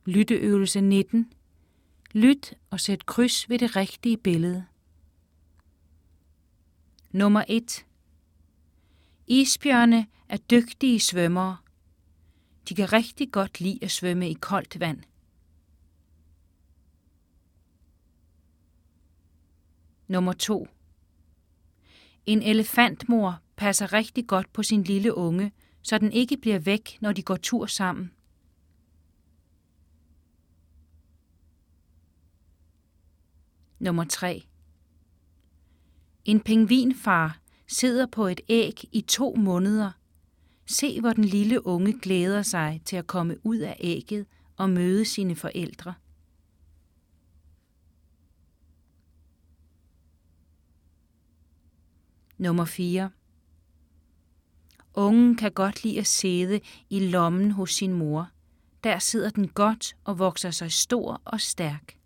Lytteøvelse 19. Lyt og sæt kryds ved det rigtige billede. Nummer 1. Isbjørne er dygtige svømmere. De kan rigtig godt lide at svømme i koldt vand. Nummer 2. En elefantmor passer rigtig godt på sin lille unge, så den ikke bliver væk, når de går tur sammen. Nummer 3. En pingvinfar sidder på et æg i 2 måneder. Se, hvor den lille unge glæder sig til at komme ud af ægget og møde sine forældre. Nummer 4. Ungen kan godt lide at sidde i lommen hos sin mor. Der sidder den godt og vokser sig stor og stærk.